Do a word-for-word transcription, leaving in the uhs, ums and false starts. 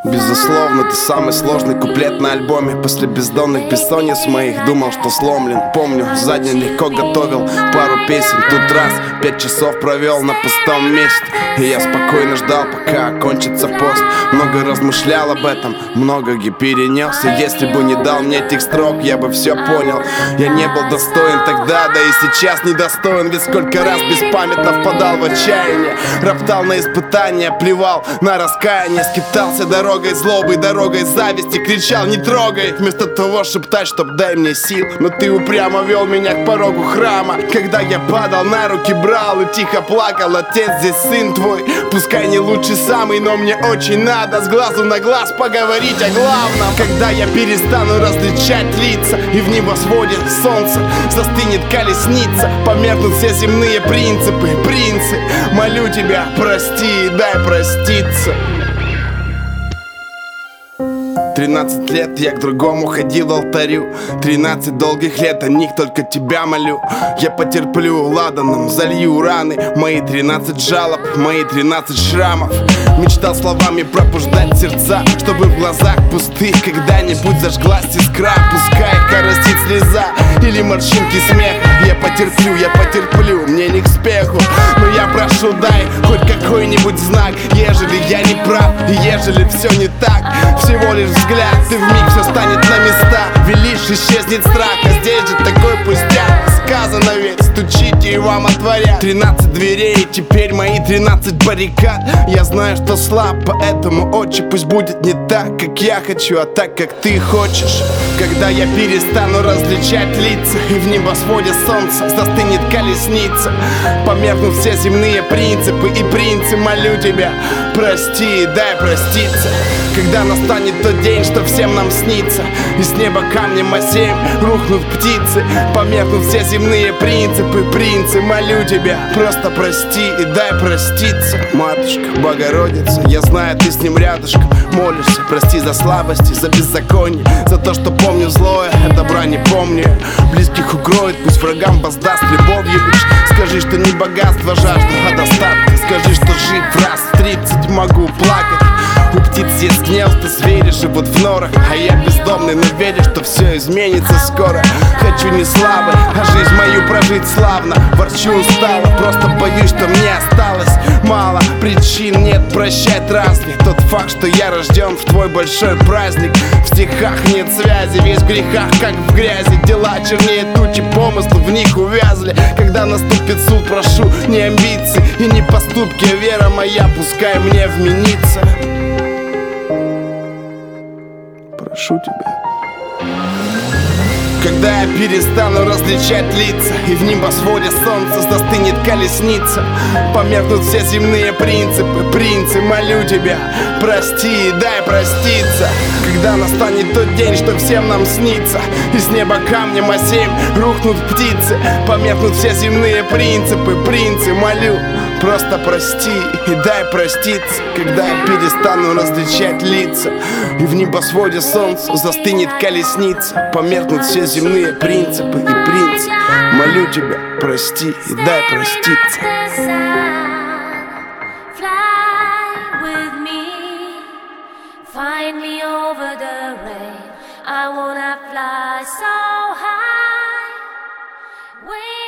Безусловно, ты самый сложный куплет на альбоме. После бездонных бессонниц моих думал, что сломлен. Помню, за день легко готовил пару песен. Тут раз пять часов провел на пустом месте, и я спокойно ждал, пока окончится пост. Много размышлял об этом, многое перенес. И если бы не дал мне этих строк, я бы все понял. Я не был достоин тогда, да и сейчас недостоин. Ведь сколько раз беспамятно впадал в отчаяние, роптал на испытания, плевал на раскаяние, скитался дорогой злобы, дорогой зависти, кричал: не трогай, вместо того шептать, чтоб дай мне сил. Но ты упрямо вел меня к порогу храма. Когда я падал, на руки брал и тихо плакал: отец, здесь сын твой, пускай не лучший самый, но мне очень надо с глазу на глаз поговорить о главном. Когда я перестану различать лица, и в небосводе солнце застынет колесница, померкнут все земные принципы. Принцы, молю тебя, прости и дай проститься. Тринадцать лет я к другому ходил алтарю. Тринадцать долгих лет, о них только тебя молю. Я потерплю, ладаном залью раны. Мои тринадцать жалоб, мои тринадцать шрамов. Мечтал словами пробуждать сердца, чтобы в глазах пустых когда-нибудь зажглась искра. Пускай коростит слеза или морщинки смех. Я потерплю, я потерплю, мне не к спеху. Но я прошу, дай хоть какой-нибудь знак, ежели я не прав, и ежели все не так. Всего лишь взгляд, и вмиг все станет на места. Велишь, исчезнет страх, а здесь же такой пустяк. Сказано ведь, стучите и вам отворят. Тринадцать дверей, теперь мои тринадцать баррикад. Я знаю, что слаб, поэтому, отче, пусть будет не так, как я хочу, а так, как ты хочешь. Когда я перестану различать лица, и в небосводе солнца застынет колесница, померкнут все земные принципы и принцы, молю тебя, прости и дай проститься. Когда настанет тот день, что всем нам снится, и с неба камнем осеем рухнут птицы, померкнут все земные принципы, принцы, молю тебя, просто прости и дай проститься. Матушка, Богородица, я знаю, ты с ним рядышком молишься. Прости за слабости, за беззаконие, за то, что помню злое, а добра не помню. Близких укроет, пусть врагам воздаст любовью лишь. Скажи, что не богатство жажда, а достатка. Скажи, что жив раз в тридцать могу плакать. У птиц есть гнезда, звери живут в норах, а я бездомный, но верю, что все изменится скоро. Хочу не славы, а жизнь мою прожить славно. Ворчу устало, просто боюсь, что мне осталось мало причин, нет прощать разве тот факт, что я рожден в твой большой праздник. В стихах нет связи, весь в грехах, как в грязи. Дела чернее тучи, помыслы в них увязли. Когда наступит суд, прошу не амбиции и не поступки, а вера моя пускай мне вменится. Прошу тебя. Когда я перестану различать лица, и в небосводе солнца застынет колесница, померкнут все земные принципы, принцы, молю тебя, прости и дай проститься. Когда настанет тот день, что всем нам снится, и с неба камнем осеем рухнут птицы, померкнут все земные принципы, принцы, молю, просто прости и дай проститься. Когда я перестану различать лица, и в небосводе солнца застынет колесница, померкнут все земные принципы и принцы, молю тебя, прости и дай проститься. Find me over the rain. I wanna fly so high. Wait